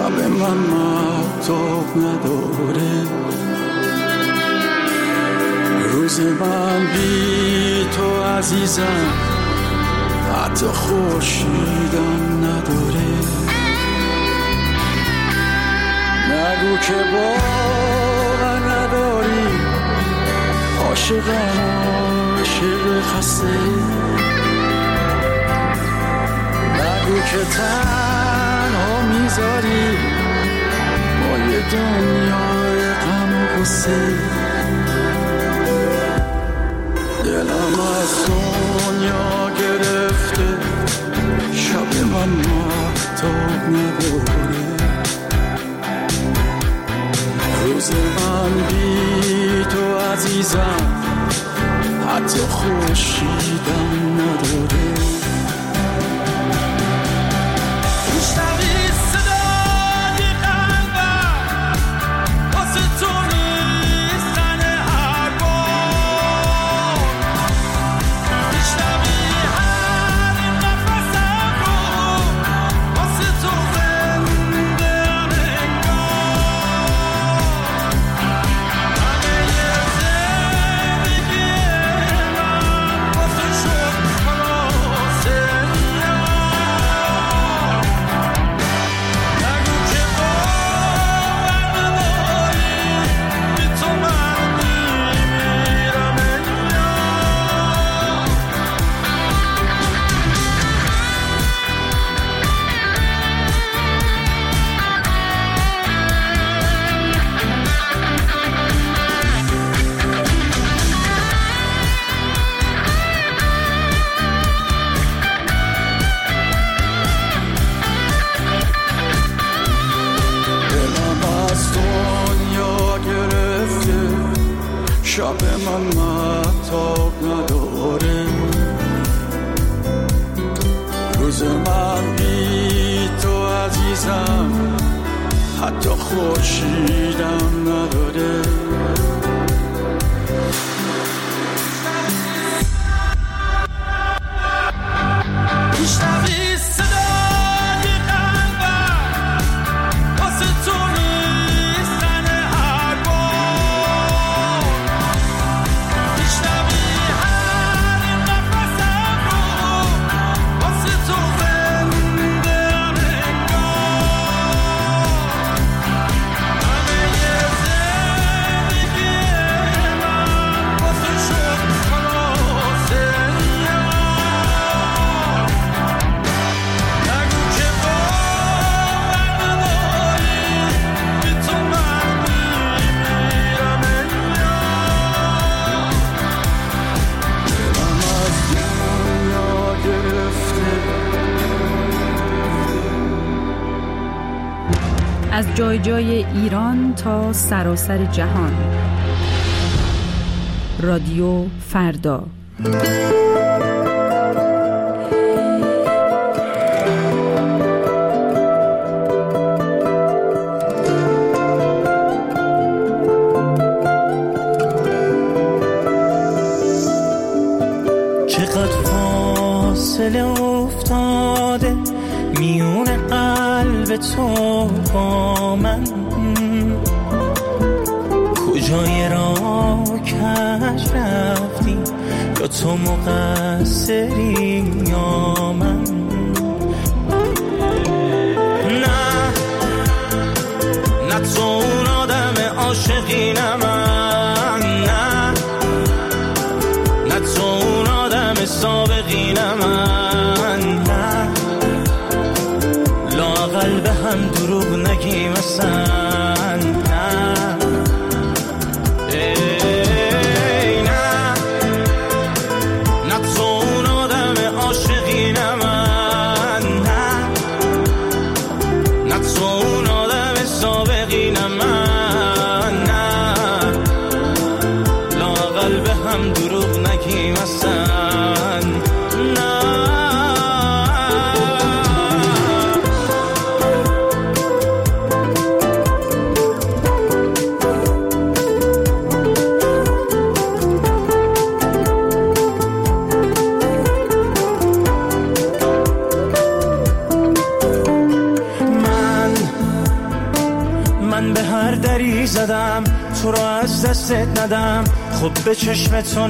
شب من مهتاب نداره، روز من بی تو عزیزم حتی خورشیدم نداره. نگو که باور نداری، عاشقم عاشق خسته. نگو که تنها میذاری با یه دنیای غم و غصه. دلم از دنیا گرفته، شب من مهتاب نداره، روز من بی تو عزیزم حتی خورشیدم نداره. شب من مهتاب نداره، روز من بی تو عزیزم حتی خورشیدم نداره. از جای جای ایران تا سراسر جهان. رادیو فردا. چقدر فاصله افتاده میون قلب تو با من، کجای راه کش رفتی، یا تو مقصری یا من. نه تو اون آدم عاشقی، نه من، نه تو اون آدم سابقی، نه من، لااقل به هم دروغ نگیم اصلا. دری زدم تو رو از دستت ندم، خب به چشم تو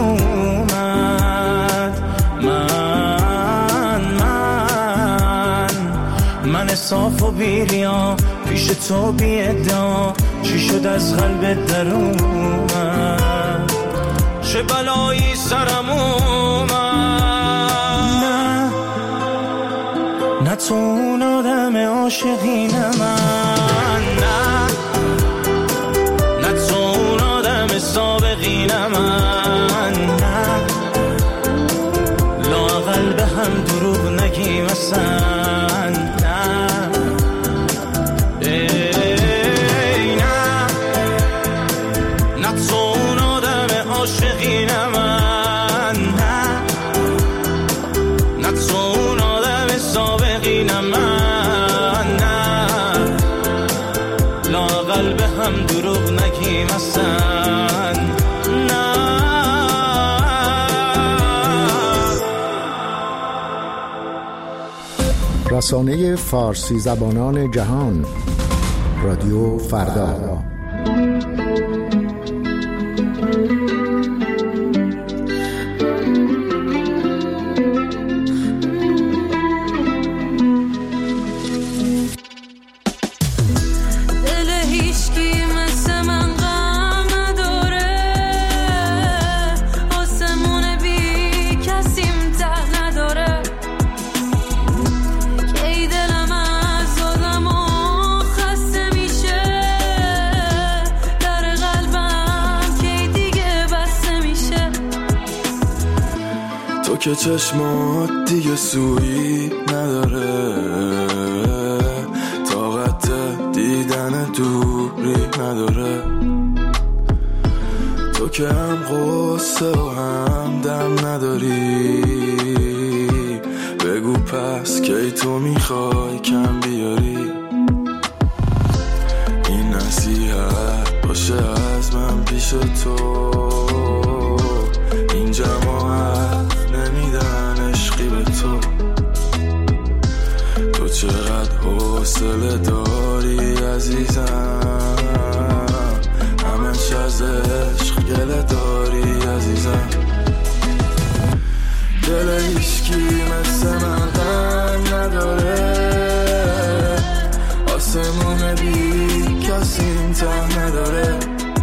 نیومد. من صاف و بیریا پیش تو بی ادعا، چی شد از قلبت در اومد؟ چه بلایی سرم اومد؟ نه تو اون آدم عاشقین من، نه تو اون آدم سابقین من، نه لااقل به هم دروغ نگیم اصلا. رسانه فارسی زبانان جهان، رادیو فردا. که چشمات دیگه سویی نداره، طاقت دیدن دوری نداره، تو که هم قصه و هم دم نداری، بگو پس کی تو میخوای کم بیاری، این نصیحت باشه از من پیش تو، این جماعت نمیدن عشقی به تو، تو چقدر حوصله داری عزیزم، همش از عشق گله داری عزیزم، دل هیچکی مثل من غم نداره، آسمون بی کسی ته نداره،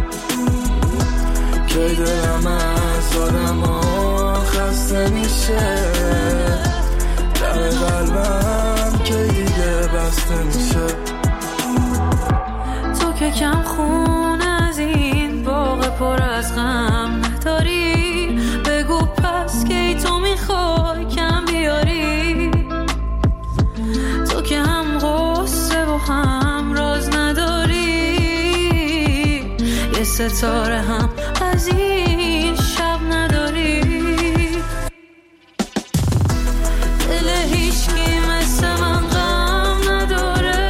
که دلم از آدم خسته میشه، در قلبم که دیگه بسته میشه، تو که کم خون از این باغ پر از غم نداری، بگو پس که تو میخوای کم بیاری، تو که هم غصه و هم راز نداری، یه ستاره هم از این شب نداری، دل هیچکی مثل من غم نداره،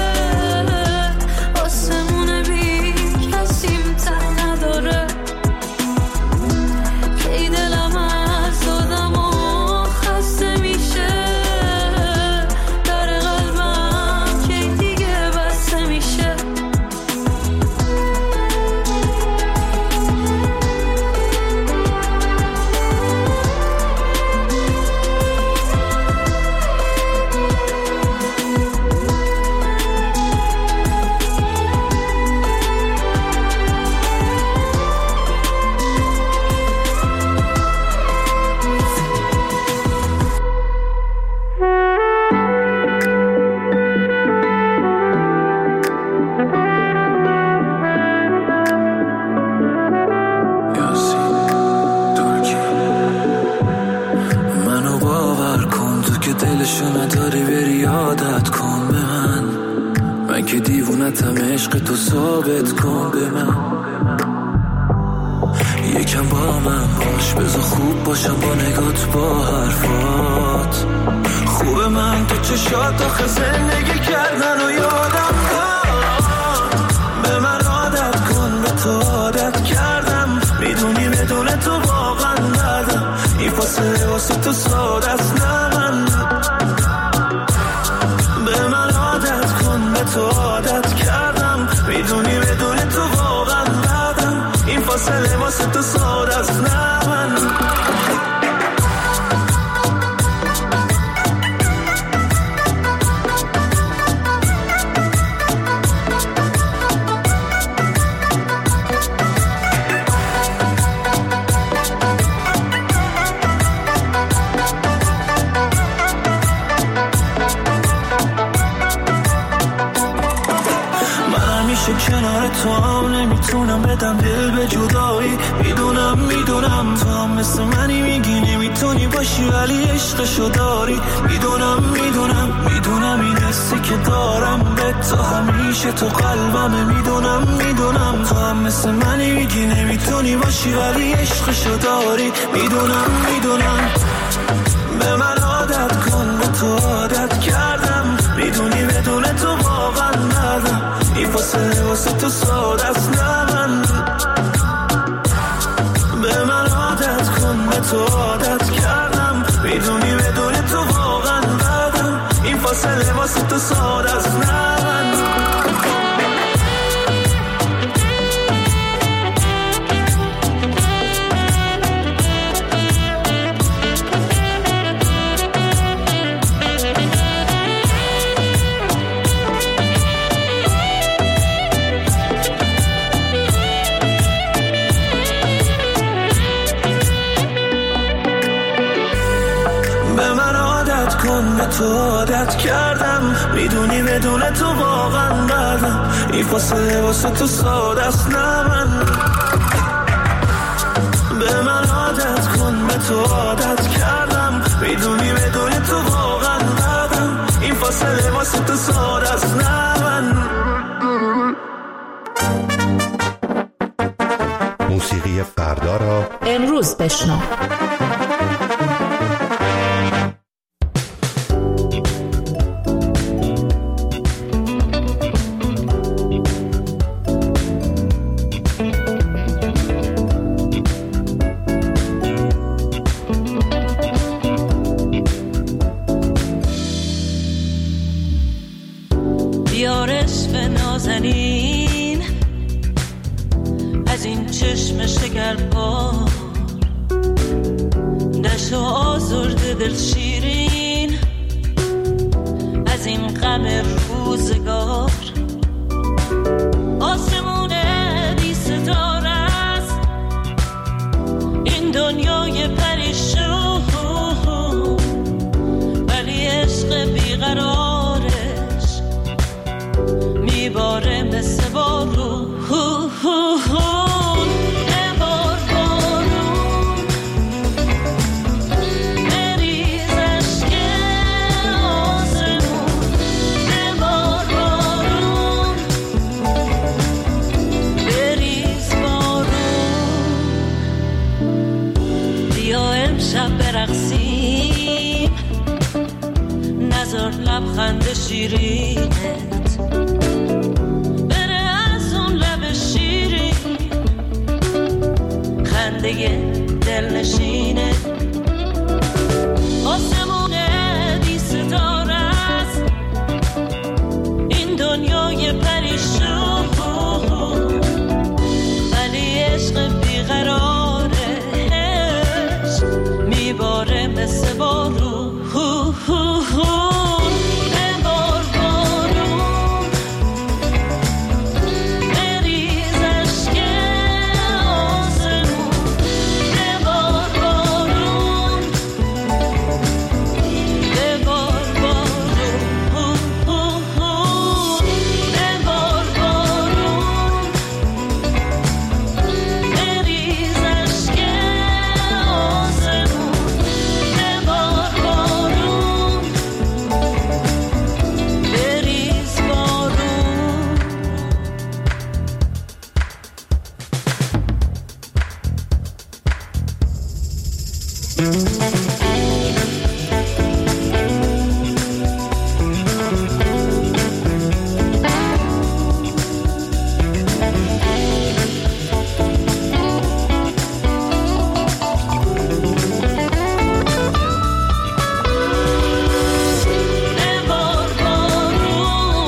آسمون بی کسی ته نداره، کی دلم از آدم و خسته میشه، در قلبم کی دیگه بسته میشه، منو باور کن تو که دلشو نداری بری عادت کن به من که دیوونتم عشق تو ثابت کن به من، یکم با من باش بذار خوب باشم با نگات با حرفات، خوبه من تو چشات آخه زندگی کردن و یادم کن، به من عادت کن به تو عادت کردم، میدونی بدون تو واقعا ندم، این فاصله واسه تو ساده است نه من، به من عادت کن به تو عادت کردم، میدونی فاصله واسه تو ساده است. نه من کنار تو هم نمیتونم بدم دل به جدایی. میدونم تو هم مثل منی میگی نمیتونی باشی ولی عشقشو داری. میدونم این حسی که دارم به تو همیشه تو قلبمه. میدونم تو هم مثل منی میگی نمیتونی باشی ولی عشقشو داری. میدونم به من عادت کن، به تو عادت کردم. میدونی بدون تو واقعا ندم، این فاصله واسه تو ساده است. نه من به من عادت کن، به تو عادت کردم. میدونی بدون تو واقعا ندم، این فاصله واسه تو ساده است. نه من تو عادت کردم. میدونی بدون تو واقعا ندم، این فاصله واسه تو ساده است. نه من به من عادت کن، به تو عادت کردم. میدونی بدون تو واقعا ندم، این فاصله واسه تو ساده است. نه من موسیقی فردا را امروز بشنو. از این چشم شکرپار نشو آزرده دل شیرین، از این غم روزگار آسمون بی ستاره است این دنیای پریشون، ولی عشق بیقرارش میباره مثل بارون. لبخند شیرینت بره از اون لب شیرین، خنده دلنشینت آسمون بی ستاره است این دنیای پریشون، ولی عشق بیقرارش میباره مثل بارون.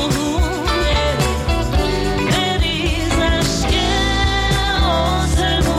آسمون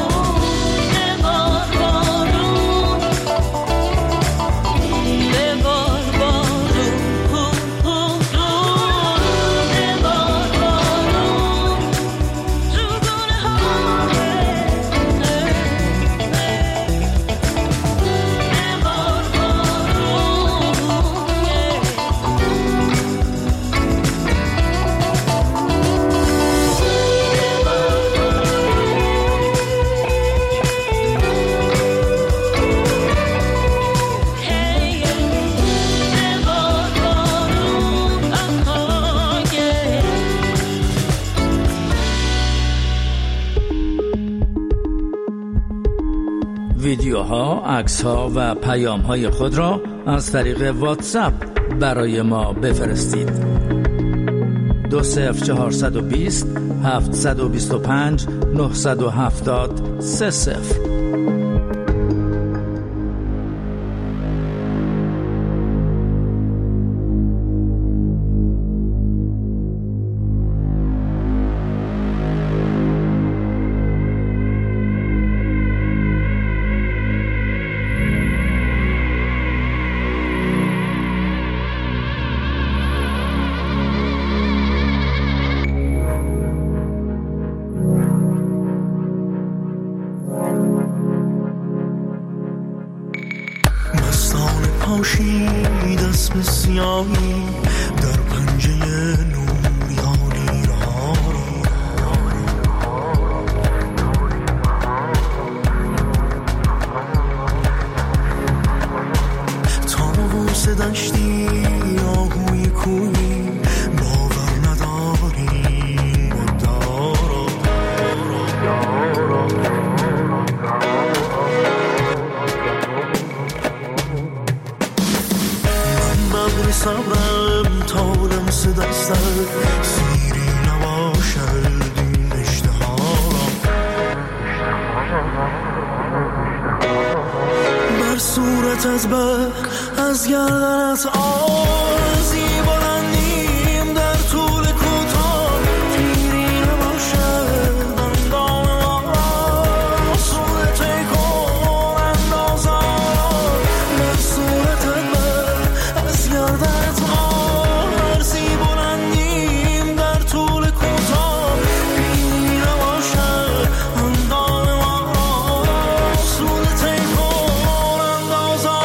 ویدیوها، عکس‌ها و پیام‌های خود را از طریق واتساپ برای ما بفرستید. 20420 725 970 30. پاشید اسم سیاهی در پنجه نوریانی را تاووس دشتی آهوی کوی باور نداری مدارا صبرم تا لمس دستت سیری نباشد این اشتها بر صورتت از گردنت آرزی بلندیم در طول کوتاه پیری نباشد اندام ما صورت کن اندازا بر صورتت گردنت آرزی بلندیم در طول کوتاه پیری نباشد اندام ما صورت کن اندازا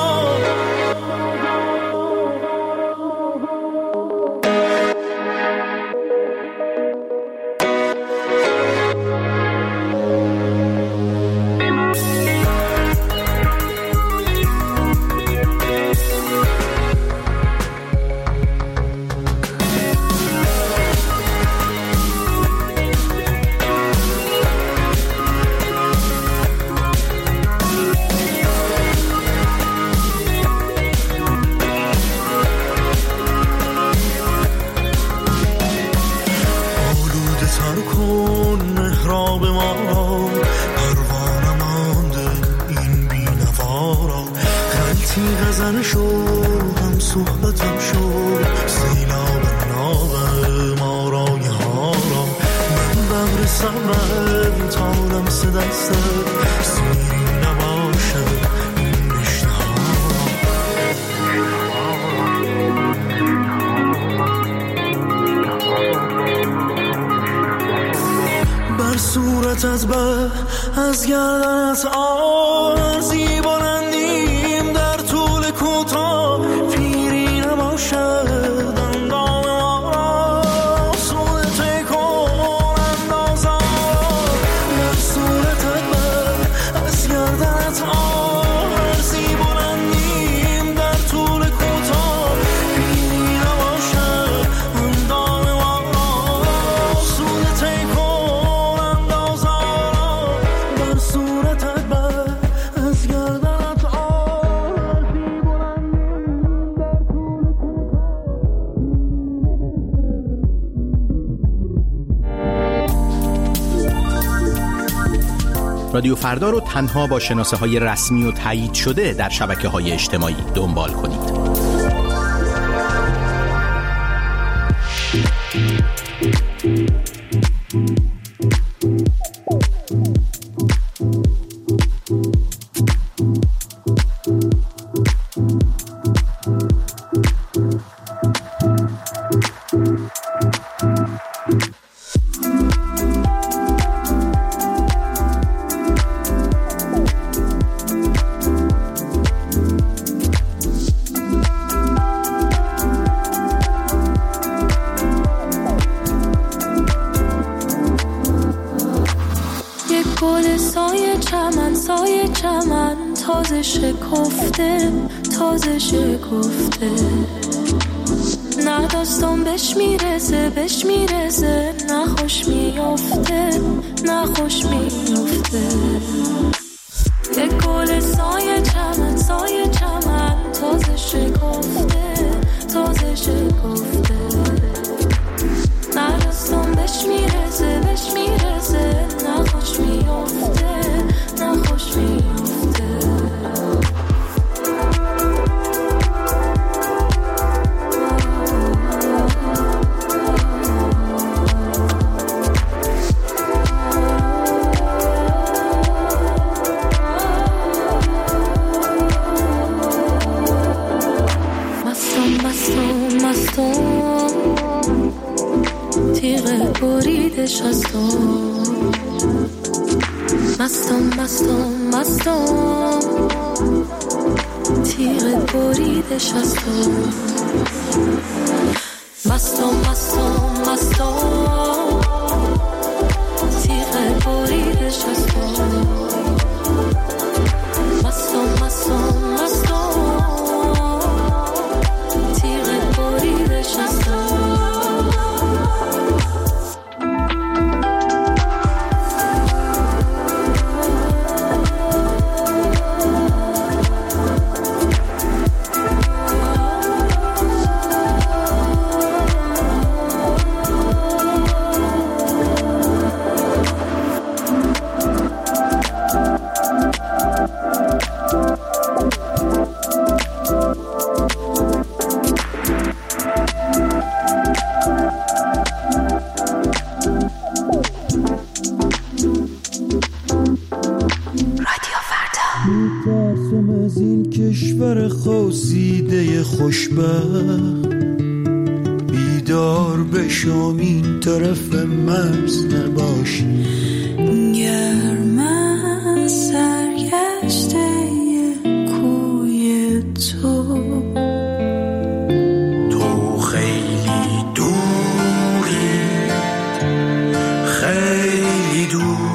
غزل شو هم صحبتم شو سیلاب ناب ما را یه ها را من ببر صبرم تا لمس دستت سیری نباشد این رشته بر صورتت از گردنت آرزی بلندیم در طول کوتاه پیری نباشد اندام ما صورت کن اندازا بر صورتت از گردنت آرزی بلندیم در طول کوتاه پیری نباشد اندام ما صورت کن اندازا بر صورتت از گردنت آرزی بلندیم در طول رادیو فردا رو تنها با شناسه های رسمی و تایید شده در شبکه های اجتماعی دنبال کنید. تازه شکفته نه داستان بهش میرسه نه خوش میفته یک تو. مستم تیغ بریدش از تو. مستم تیغ بریدش از تو. مستم تیغ بریدش از تو. خوزیده خوشبخت بیدار بشم این طرف مرز نباشی. گرم سرگشته کوی تو. تو خیلی دوری، خیلی دوری.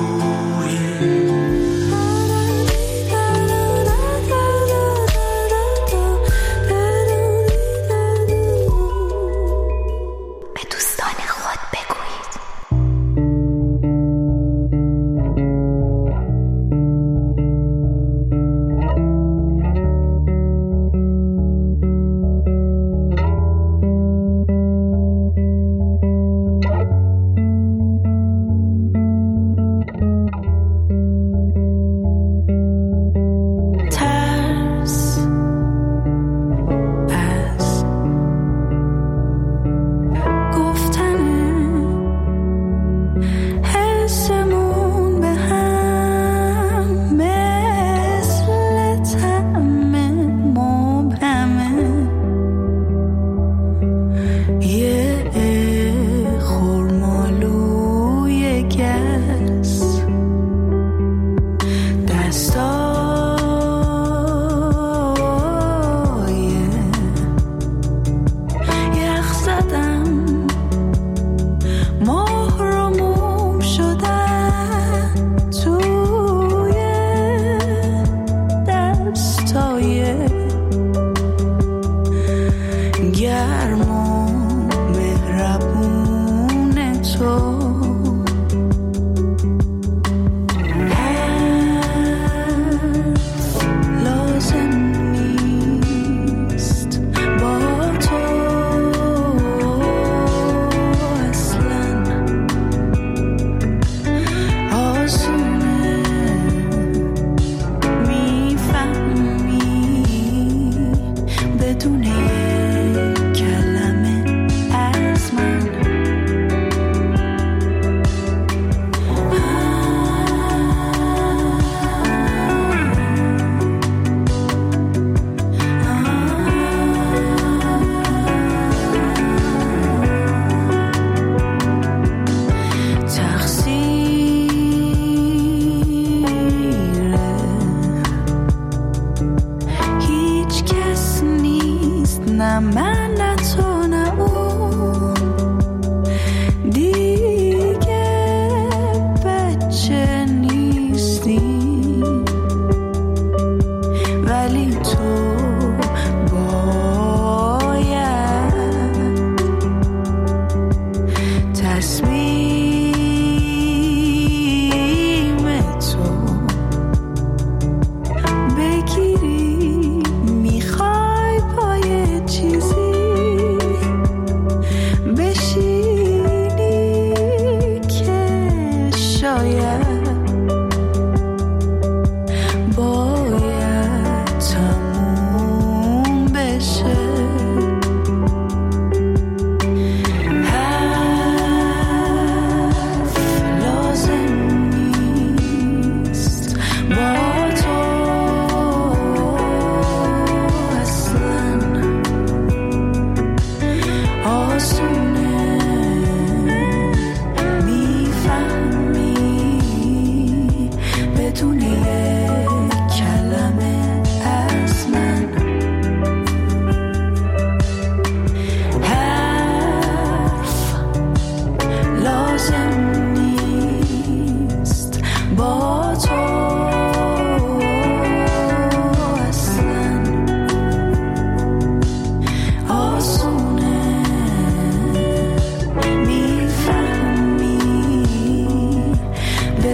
آسونه میفهم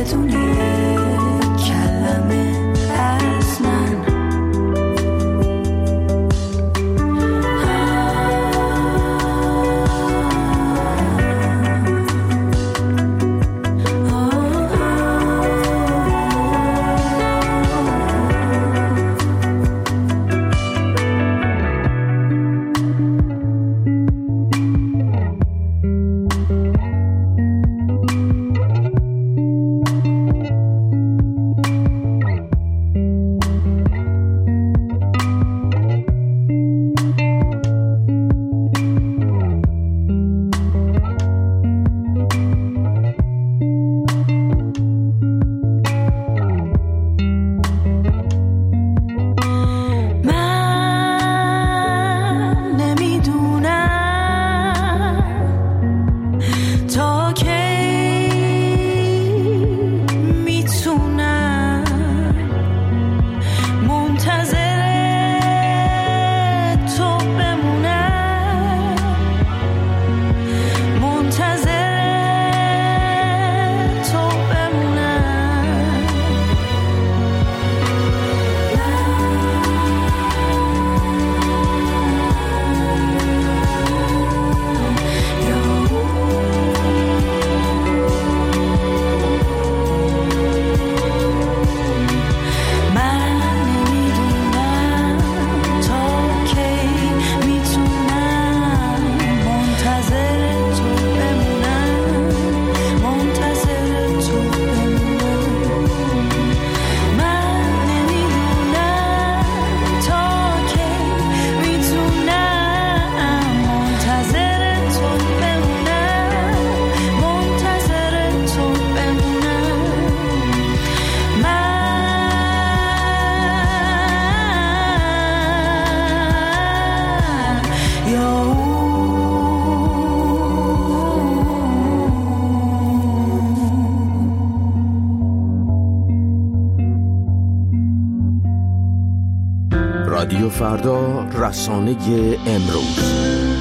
رادیو فردا، رسانه امروز.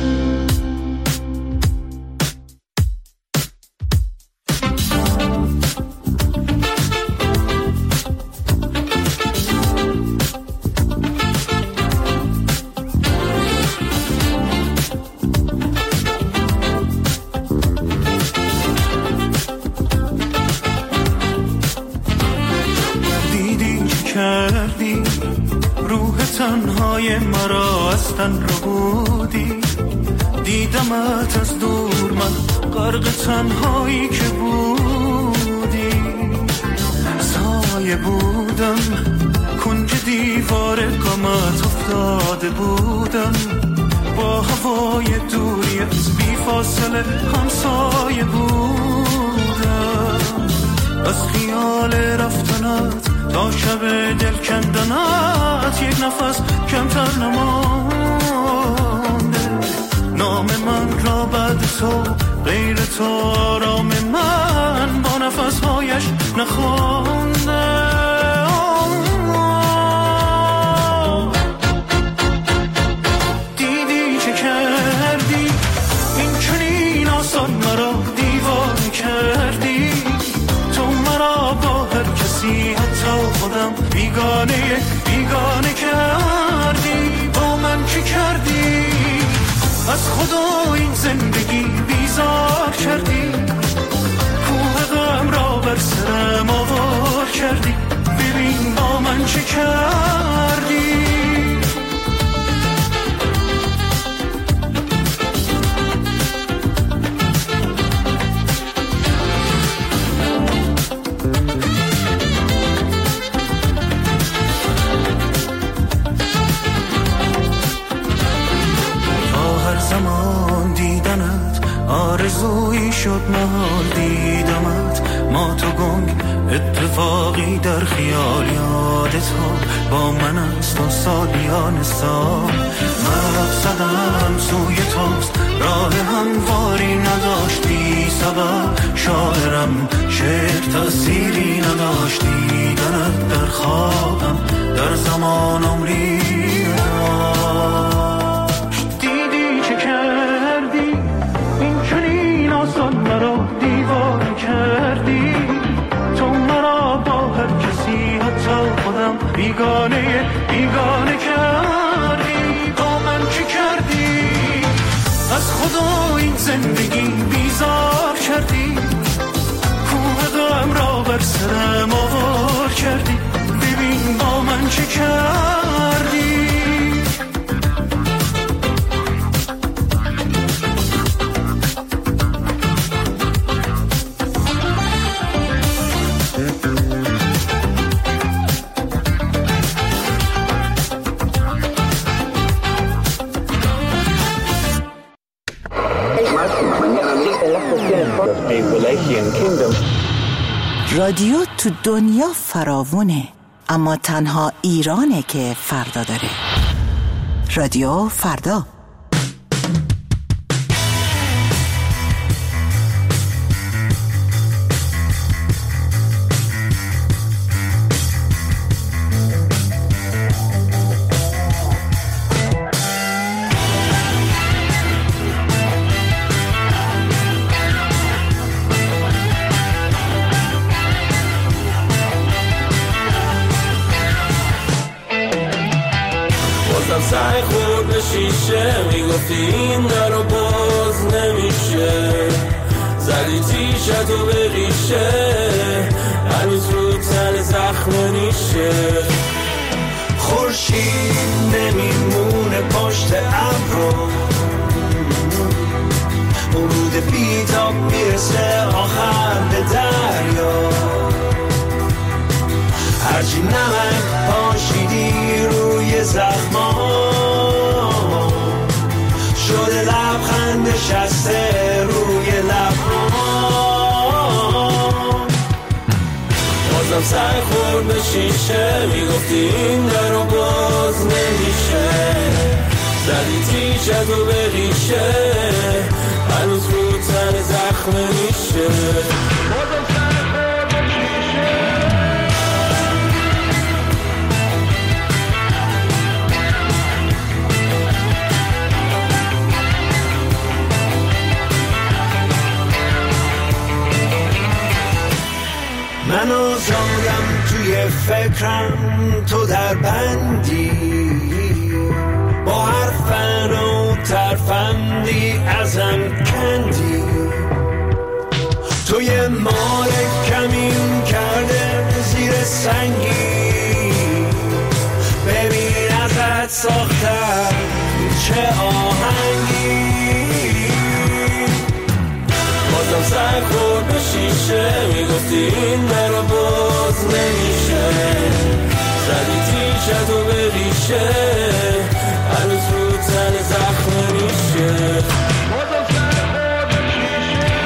تنهای مرا از تن رو بودی، دیدمت از دور من غرق تنهایی که بودی، سایه بودم کنج دیوار غمت افتاده بودم، با هوای دوری از بی فاصله همسایه بودم، از خیال رفتنت تا شب دل کندنت یک نفس کمتر نمانده، نام من را بعد تو غیر تو آرام من با نفسهایش نخوانده. دیدی چه کردی این چنین آسان مرا دیوانه کردی، تو مرا با هر کسی حتی خودم بیگانه کردی، با من چی کردی؟ از خدا این زندگی بیزار کردی، کوه غم را بر سرم آوار کردی، ببین با من چی کردی؟ زمان دیدنت آرزویی شد، محال دیدمت ما تو گنگ، اتفاقی در خیال یادت ها با من است و سالیان سال، مرد زدم سوی توست راه همواری نداشتی، سبب شاعرم شعر تأثیری نداشت، دیدنت در خوابم در زمان عمری مرا دیوانه کردی، تو بیگانه بیگانه کردی. با من چی کردی؟ از خدا این زندگی بیزار کردی. کوه غم را بر سرم آوار کردی. ببین با من چی کردی. رادیو تو دنیا فراوونه، اما تنها ایرانه که فردا داره. رادیو فردا. سعی خورد به شیشه میگفتی این در رو باز نمیشه. زدی تیشتو به ریشه هنوز رو تن زخم نیشه. خورشید نمیمونه پشت ابرو، ورود بیتاب میرسه آخر به دریا. هرچی نمک پاشیدی روی زخما شده لبخند نشسته روی لبها. بازم سعی خورد به شیشه میگفتی این در رو باز نمیشه. زدی تیشتو به ریشه هنوز رو تن زخم نیشه. بازم سعی خورد به شیشه. منو زادم توی فکرم تو در بندی، با هر فن و ترفندی ازم کندی. توی مار کمین کرده زیر سنگی، ببین ازت ساختم چه آهنگی. بازم سعی خورد به شیشه میگفتی این در رو باز نمیشه. زدی تیشتو به ریشه هنوز رو تن زخم نیشه. بازم سعی خورد به شیشه.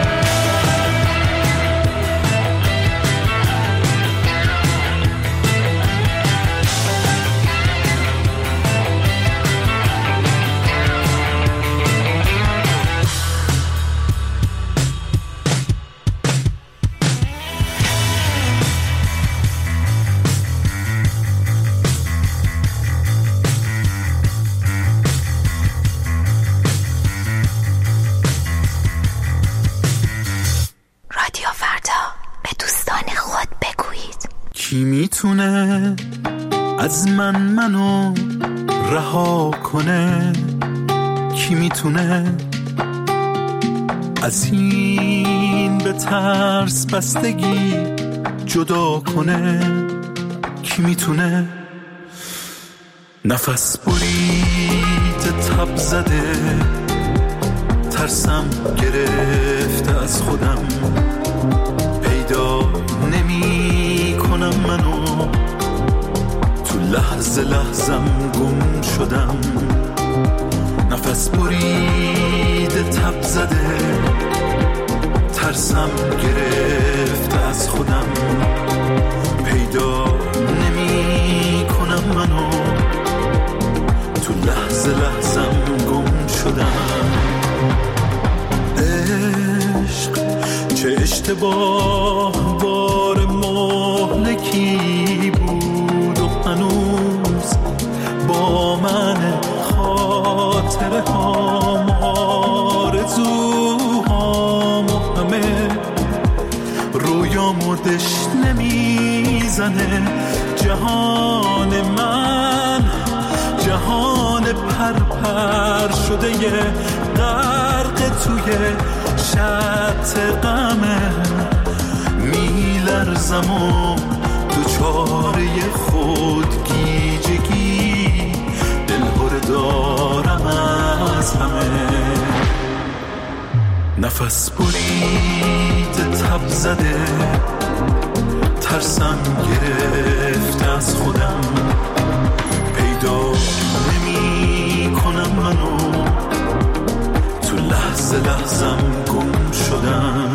کی میتونه از منو رها کنه؟ کی میتونه از این به ترس بستگی جدا کنه؟ کی میتونه نفس برید تب زده ترسم گرفته از خودم، پیدا نمی کنم منو تو لحظه لحظم گم شدم. نفس برید تب زده ترسم گرفته از خودم، پیدا نمی کنم منو تو لحظه لحظم گم شدم. عشق چه اشتباه بار مهلکی بود و هنوز با من خاطره هام آرزو هام و همه رویا یا مردش نمیزنه. جهان من جهان پرپر شده یه غرق توی شط غمه. میلرزم و دوچاره خودگیجگی، دلهره دارم از همه. نفس برید تب زده، ترسم گرفت از خودم. پیدا نمی کنم منو، تو لحظه لحظم گم شدم.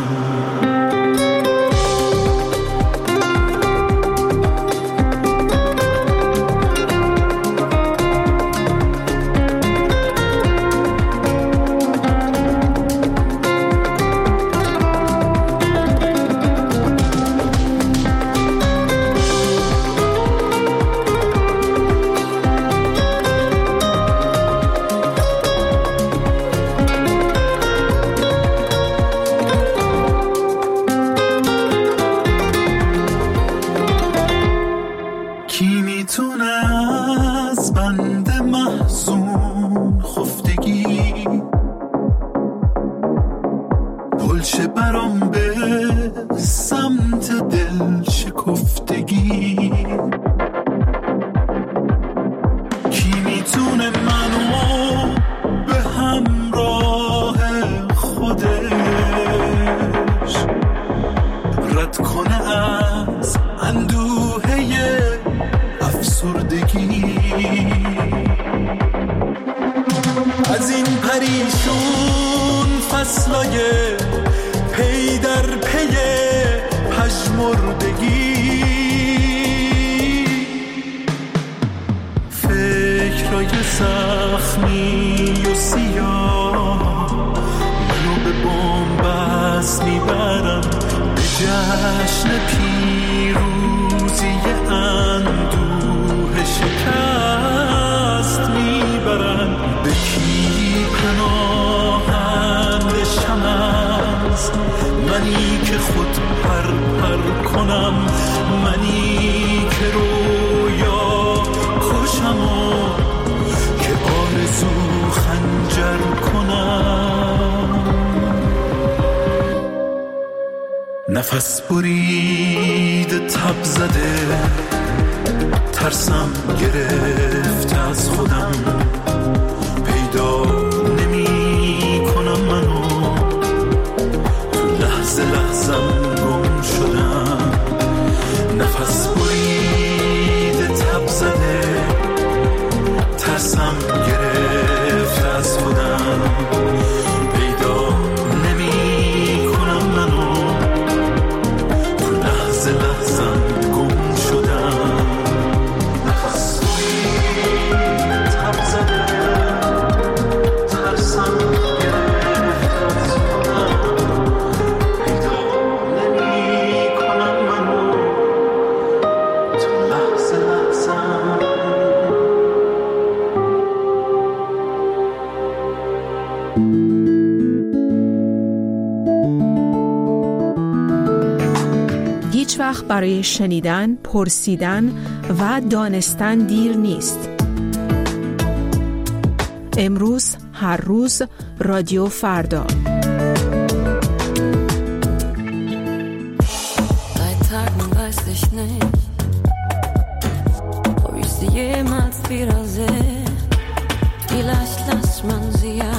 از این پریشون فصلای پی در پی پژمردگی، فکرای زخمی و سیاه منو به بن‌بست میبرن، به جشن پیروزی اندوه شکست میبرن. به کی پناهند شمس، منی که خود پر کنم، منی که رویا کشم و که آرزو خنجر کنم. نفس برید تب زده، ترسم گرفت از خودم. پیدا نمی کنم منو، تو لحظه لحظم گم شدم. نفس برید تب زده، ترسم گرفت از خودم. پیدا نمی کنم منو، تو لحظه لحظم گم شدم. نفس برید تب زده، ترسم گرفت از خودم. پیدا نمی کنم منو، تو لحظه لحظم. هیچ وقت برای شنیدن، پرسیدن و دانستن دیر نیست. امروز، هر روز، رادیو فردا. Seit Tagen weiß ich nicht, ob ich sie jemals wiedersehe. Vielleicht lässt man sie ja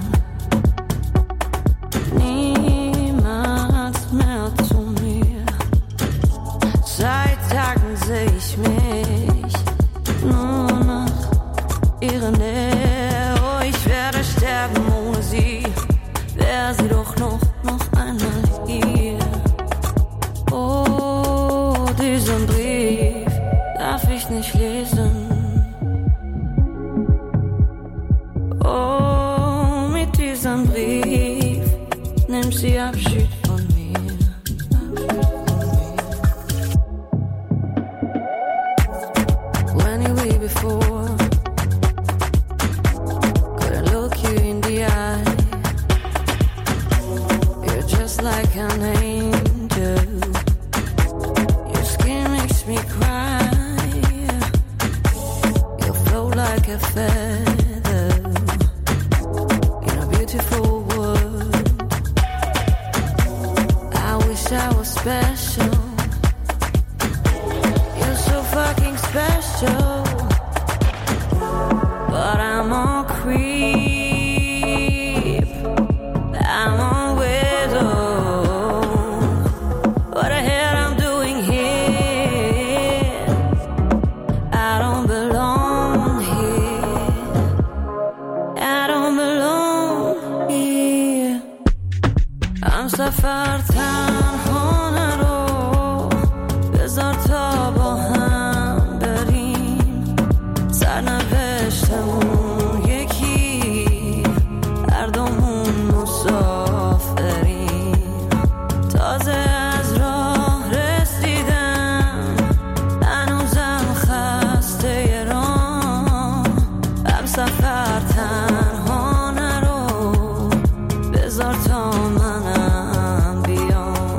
niemals mehr zu mir. Seit Tagen sehe ich mich nur nach ihrer Nähe. Oh, ich werde sterben ohne sie, wäre sie doch noch einmal hier. Oh, diesen Brief darf ich nicht lesen. Oh, mit diesem Brief nimmt sie Abschied von mir. When you were before, could I look you in the eye? You're just like an angel. a feather in a beautiful world. I wish I was special. You're so fucking special. But I'm on creep, I'm on widow. What the hell I'm doing here? I don't belong here. I don't belong here. I'm سفر تنها نرو، بذار تا با هم بریم. سرنوشتمون یکی، هر دومون مسافریم. تازه از راه رسیدم، هنوزم خسته راه. هم سفر تنها نرو، بذار تا منم بیام.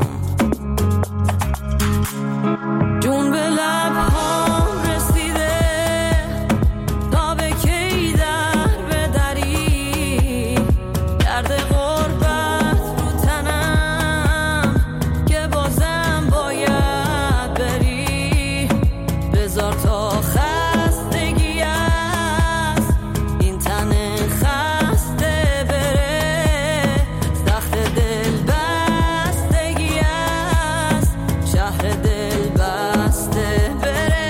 جون به لبهام رسیده، تا به کی در بدری. درد غربت رو تنم، که بازم باید بری. بذار تا خستگی از این تن خسته بره. سخت دل بستگی از شهر دل بسته بره.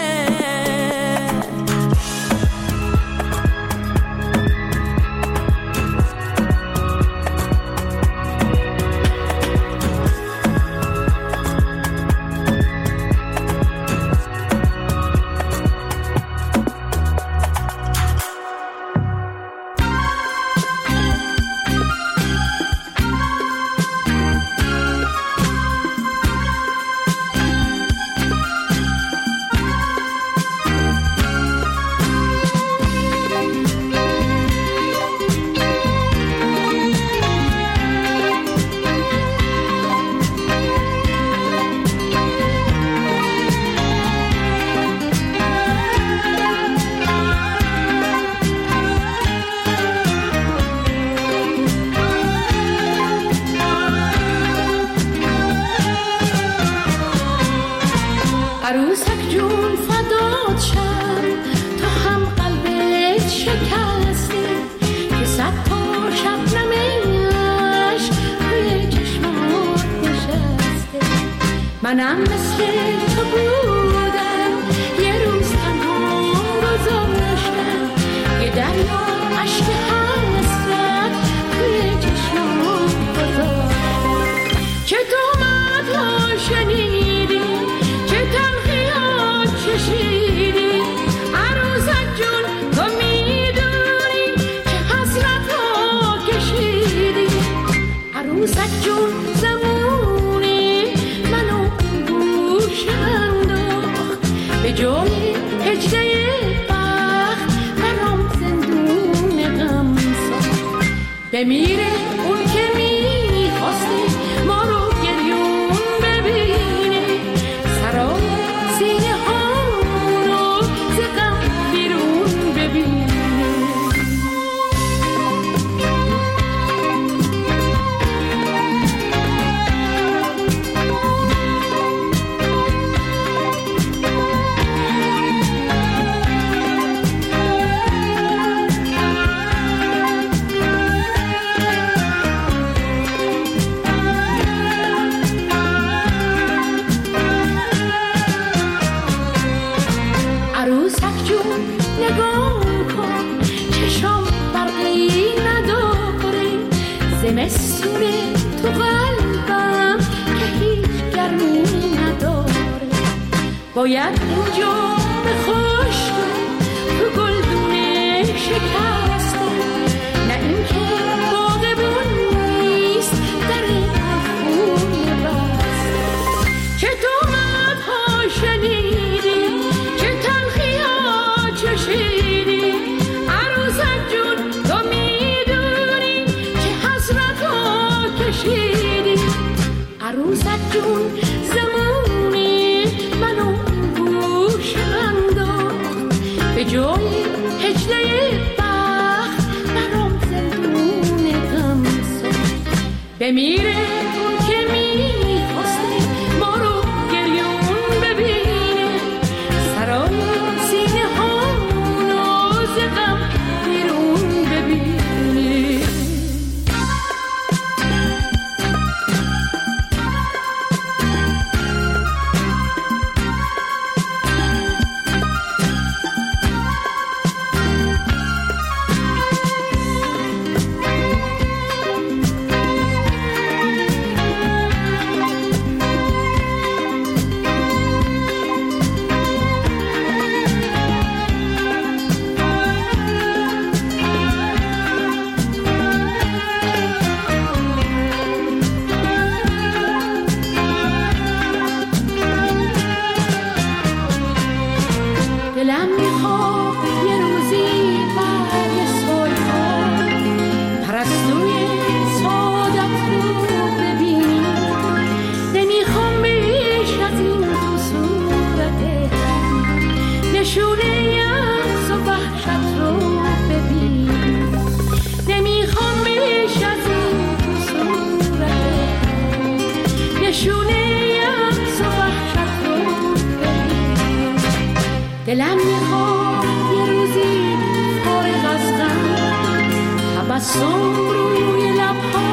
عروسک جون فدات شم، تا هم قلبت شکسته. که صد تا شبنمش روی چشمات نشسته. منم مثل تو بودم، یه روز تنها گذاشتم. یه دریا عشق حسرت روی چشمات گذاشتم. چه تومت‌ها شنیدی، چه تلخیات چشیدی. عروسک جون تو میدونی، چه حسرت‌ها کشیدی. عروسک جون زمونی منو گوش انداخت. به جای هجده بخت برام زندون غم ساخت. بمیره اون که میخواسته ما رو گریون ببینه. سرای سینه ها رو ز غم بیرون ببینه. عروسک جون نگاه کن، چشام برقی نداره. زمستونه تو قلبم که هیچ گرمی نداره. باید اینجا به خشک تو گلدونه شکسته. نه اینکه باغبون نیست در خونه بسته. چه تومت‌ها شنیدی، چه تلخیات چشیدی. عروسک جون تو میدونی، چه حسرت‌ها کشیدی. عروسک جون زمونی منو گوش انداخت. به جای بمیره اون که میخواسته ما رو گریون ببینه، سرای سینه هامونو ز غم بیرون ببینه. دلم میخواد یه روزی برگ صلح‌ها پرستوی سعادت رو ببینم، نمیخوام بیش از این تو صورته نشونه یأس و وحشت رو ببینم، نمیخوام بیش از این تو صورته نشونه یأس و وحشت رو ببینم. دلم میخواد یه روزی فارغ از غم تبسم روی لب‌ها